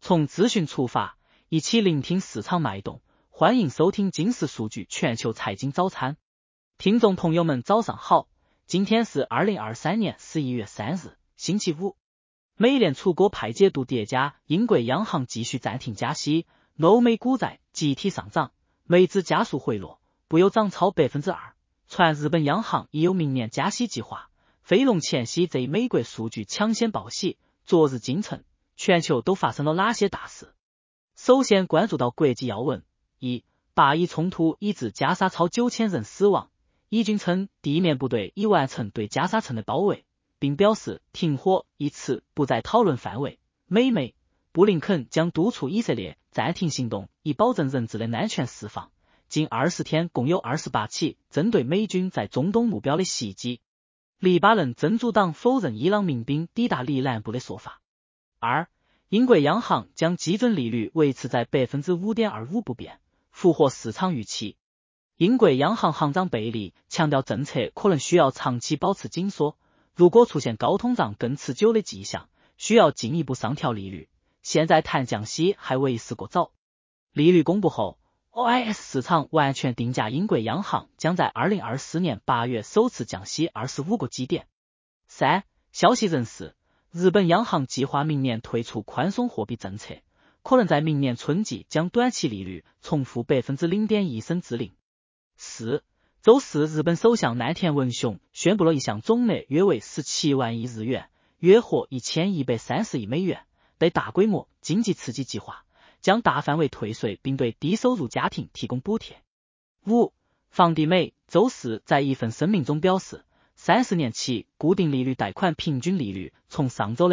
从资讯出发，一起聆听市场脉动。欢迎收听金石数据全球财经早餐。听众朋友们早上好，今天是2023年11月3日，星期五。美联储鸽派解读叠加，英国央行继续暂停加息，欧美股债集体上涨，美指加速回落，不有涨超 2%。传日本央行已有明年加息计划。非农前夕这一美国数据抢先报喜，昨日京城，全球都发生了哪些大事？首先关注到国际要闻。一、巴以冲突已致加沙超9000人死亡，以军称地面部队已完成对加沙城的包围，并表示停火一词不在讨论范围。美布林肯将督促以色列暂停行动，以保证人质的安全释放。近20天共有28起针对美军在中东目标的袭击。黎巴嫩真主党否认伊朗民兵抵达黎南部的说法。二、英国央行将基准利率维持在 5.25% 不变，符合市场预期。英国央行行长贝利强调，政策可能需要长期保持紧缩，如果出现高通胀更持久的迹象，需要进一步上调利率。现在谈降息还为时过早。利率公布后， OIS 市场完全定价英国央行将在2024年8月首次降息25个基点。三、消息人士，日本央行计划明年退出宽松货币政策，可能在明年春季将短期利率从负 0.1 升至0。四、周四日本首相岸田文雄宣布了一项总额约为17万亿日元，约合1130亿美元的大规模经济刺激计划，将大范围退税并对低收入家庭提供补贴。五、房地美周四在一份声明中表示，30年期固定利率贷款平均利率从上周的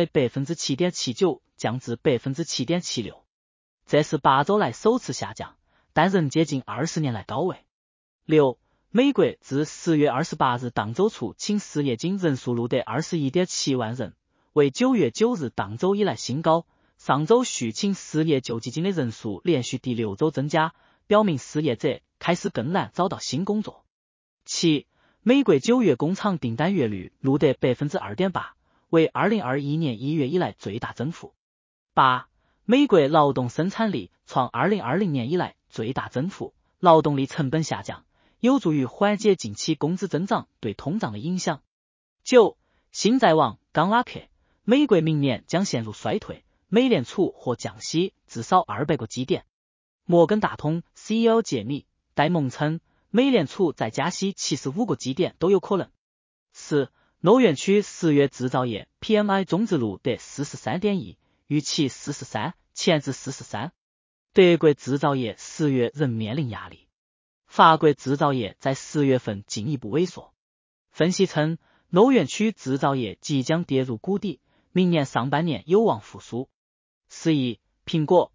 7.79% 降至 7.76%， 这是8周来首次下降，但仍接近20年来高位。六、美国自10月28日当周初请失业金人数录得 21.7 万人，为9月9日当周以来新高。上周续请失业救济金的人数连续第6周增加，表明失业者开始更难找到新工作。七、美国9月工厂订单月率录得 2.8%， 为2021年1月以来最大增幅。八、美国劳动生产力创2020年以来最大增幅，劳动力成本下降，有助于缓解近期工资增长对通胀的影响。九、新债网刚拉克，美国明年将陷入衰退，美联储或降息至少200个基点。摩根大通 CEO 杰米戴蒙称，美联储再加息75个基点都有可能。四、欧元区10月制造业 PMI 中值录得 43.1， 预期43，前值43。德国制造业10月仍面临压力。法国制造业在10月份进一步萎缩。分析称，欧元区制造业即将跌入谷底，明年上半年有望复苏。11、苹果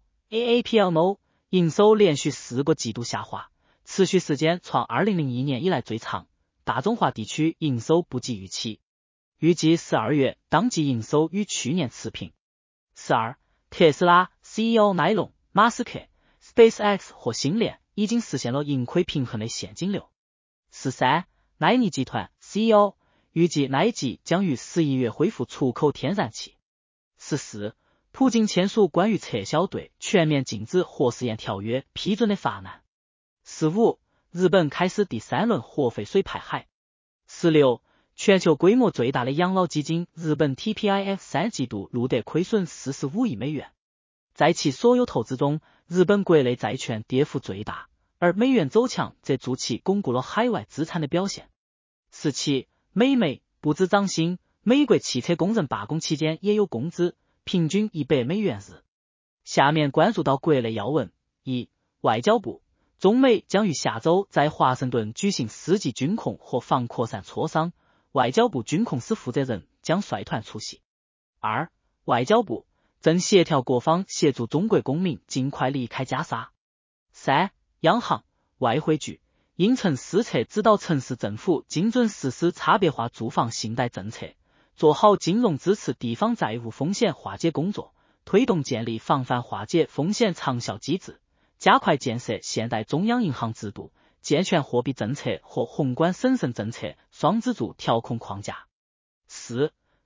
AAPL 营收连续4个季度下滑，持续时间创2001年以来最长。大中华地区营收不及预期，预计12月当季营收与去年持平。12、特斯拉 CEO 埃隆·马斯克 SpaceX 和星链已经实现了盈亏平衡的现金流。13、耐尼集团 CEO 预计耐吉将于11月恢复出口天然气。14、普京签署关于撤销对全面禁止核试验条约批准的法案。15、日本开始第3轮核废水排海。16、全球规模最大的养老基金日本 TPIF 3季度录得亏损45亿美元。在其所有投资中，日本国内债券跌幅最大，而美元走强则助其巩固了海外资产的表现。17、美不止涨薪，美国汽车工人罢工期间也有工资，平均100美元日。下面关注到国内要闻。一、外交部，中美将于下周在华盛顿举行世纪军控和防扩散磋商，外交部军控司负责人将率团出席。二、外交部正协调各方协助中国公民尽快离开加沙。三、央行、外汇局应承施策指导城市政府精准实施差别化住房信贷政策，做好金融支持地方债务风险化解工作，推动建立防范化解风险长效机制，加快建设现代中央银行制度，健全货币政策和宏观审慎政策双支柱调控框架。四、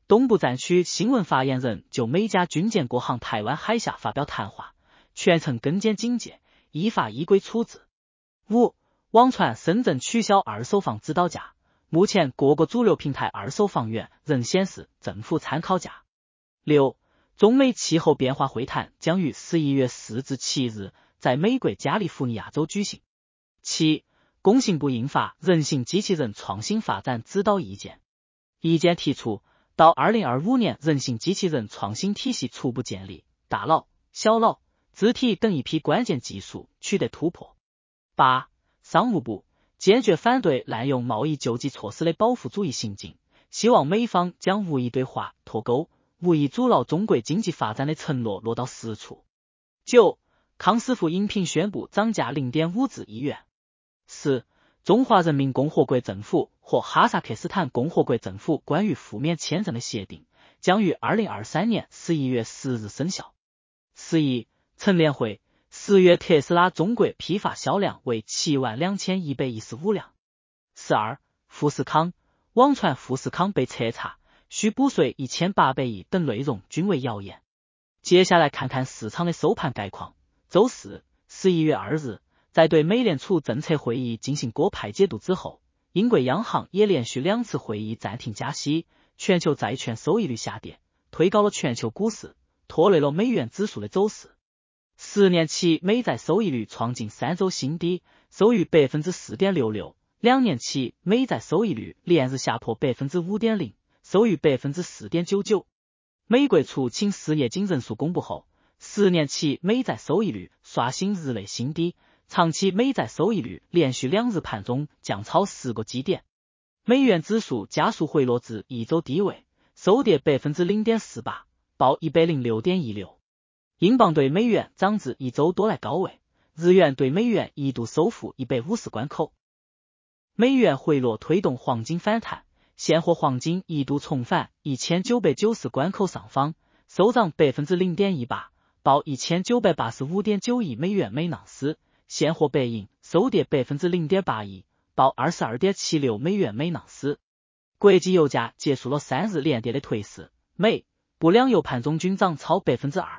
东部战区新闻发言人就美加军舰过航台湾海峡发表谈话，全程跟监警戒，依法依规处置。5. 网传深圳取消二手房指导价，目前各个主流平台二手房源仍显示政府参考价。6. 中美气候变化会谈将于11月4至7日在美国加利福尼亚州举行。7. 工信部印发人形机器人创新发展指导意见，意见提出，到2025年人形机器人创新体系初步建立，大脑、小脑、肢体等一批关键技术取得突破。8. 商务部坚决反对滥用贸易救济措施的保护主义行径，希望美方将无意对华脱钩、无意阻挠中国经济发展的承诺落到实处。9. 康师傅饮品宣布涨价 0.5 至1元。4. 中华人民共和国政府和哈萨克斯坦共和国政府关于负面签证的协定将于2023年11月10日生效。11. 乘联会10月特斯拉中国批发销量为72115辆。12. 富士康网传富士康被彻查，需补税1800亿等内容均为谣言。接下来看看市场的收盘概况。周四11月2日，在对美联储政策会议进行鸽派解读之后，英国央行也连续2次会议暂停加息，全球债券收益率下跌，推高了全球股市，拖累了美元指数的走势。10年期美债收益率创近3周新低，收于 4.66%， 2年期美债收益率连日下破 5.0%， 收于 4.99%。美国除请失业金人数公布后，10年期美债收益率刷新日内新低，长期美债收益率连续2日盘中降超10个基点，美元指数加速回落至一周低位，收跌 0.48%， 报 106.16。英镑对美元涨至一周多来高位，日元对美元一度收复150关口。美元回落推动黄金反弹，现货黄金一度重返1990关口上方，收涨 0.18%， 报 1985.91 美元每盎司，现货白银收跌 0.81%， 报 22.76 美元每盎司。国际油价结束了3日连跌的颓势，美、布两油盘中均涨超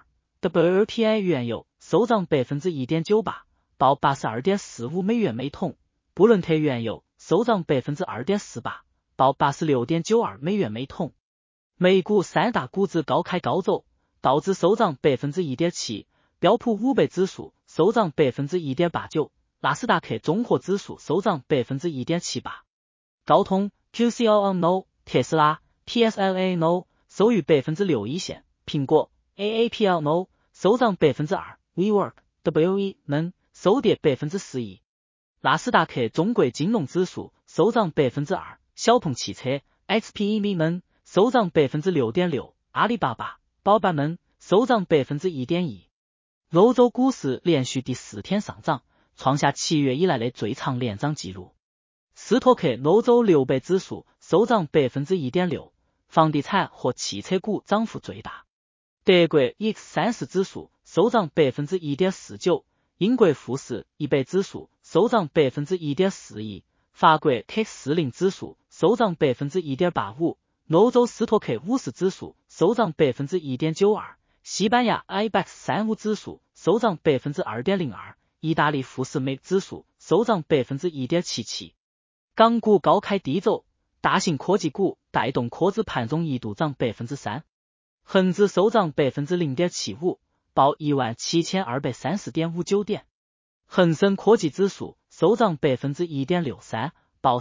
2%。WTI 原油收涨 1.98%， 报 82.45 美元每桶，布伦特原油收涨 2.48%， 报 86.92 美元每桶。美股3大股指高开高走，道指收涨 1.7%， 标普500指数收涨 1.89%， 纳斯达克综合指数收涨 1.78%。高通、QCOM No、特斯拉、TSLA No 收于 6% 一线，苹果、AAPL No 收涨 2%，WeWork、WE 能收跌 11%。纳斯达克中国金融指数收涨 2%， 小鹏汽车、XPE 能收涨 6.6%， 阿里巴巴、宝巴能收涨 1.1%。欧洲股市连续第4天上涨，创下7月以来的最长连涨纪录。斯托克欧洲600指数收涨 1.6%， 房地产和汽车股涨幅最大。德国 X30 指数收涨 1.49%， 英国富时100指数收涨 1.41%， 法国 CAC40 指数收涨 1.85%， 欧洲斯托克50指数收涨 1.92%， 西班牙 IBEX35 指数收涨 2.02%， 意大利富时美指数收涨 1.77%。港股高开低走，大型科技股带动科指盘中一度涨 3%。恒指收涨 0.75%， 报 17230.59 点。恒生科技指数收涨 1.63%， 报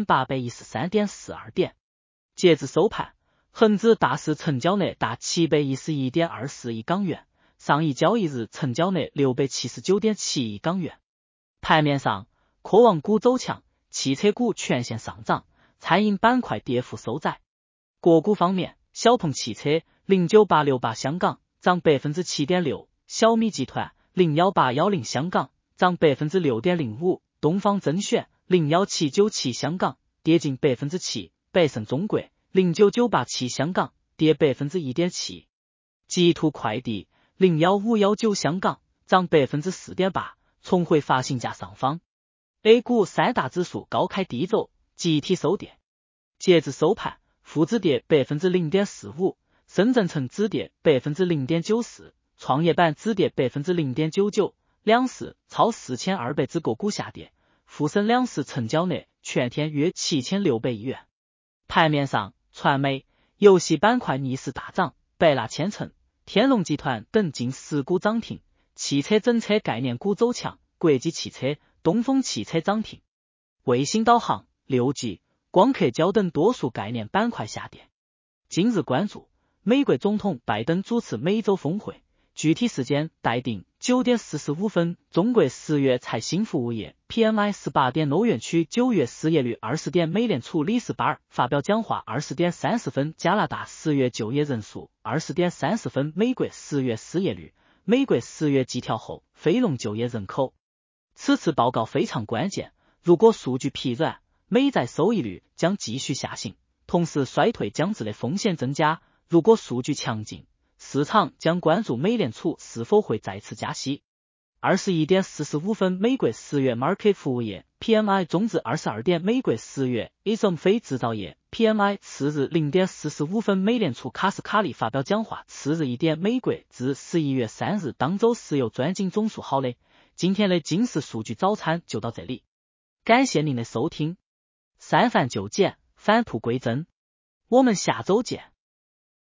3813.42 点。截至收盘，恒指大市成交额达 711.24 亿港元，上一交易日成交额 679.7 亿港元。盘面上，科网股走强，汽车股全线上涨，餐饮板块跌幅收窄。个股方面，小鹏汽车09868香港涨 7.6%， 小米集团01810香港涨 6.05%， 东方甄选01797香港跌近 7%， 百胜中国09987香港跌 1.7%， 极兔快递01519香港涨 4.8%， 重回发行价上方。A 股3大指数高开低走，集体收跌。截至收盘， 沪指跌 0.45%， 深圳成指跌 0.94%， 创业板止跌 0.99%， 两市超4200只个股下跌，沪深两市成交额全天约7600亿元。盘面上，传媒、游戏板块逆势大涨，百纳千城、天龙集团等近10股涨停，汽车整车概念股走强，国际汽车、东风汽车涨停。卫星导航、6G、光刻胶等多数概念板块下跌。今日关注，美国总统拜登主持美洲峰会，具体时间待定。9点45分，中国10月财新服务业 PMI 18点，欧元区9月失业率20点，美联储理事巴尔发表讲话20点30分，加拿大10月就业人数20点30分，美国10月失业率，美国10月季调后非农就业人口。此次报告非常关键，如果数据疲软，美债收益率将继续下行，同时衰退将至的风险增加。如果数据强劲，市场将关注美联储是否会再次加息。21点45分，美国10月 Market 服务业 PMI 中值22点，美国10月 ISM 非制造业 PMI 次日0点45分，美联储卡斯卡利发表讲话次日1点，美国自11月3日当周石油钻井总数好的。今天的金石数据早餐就到这里，感谢您的收听。三饭就减，返璞归真，我们下周见。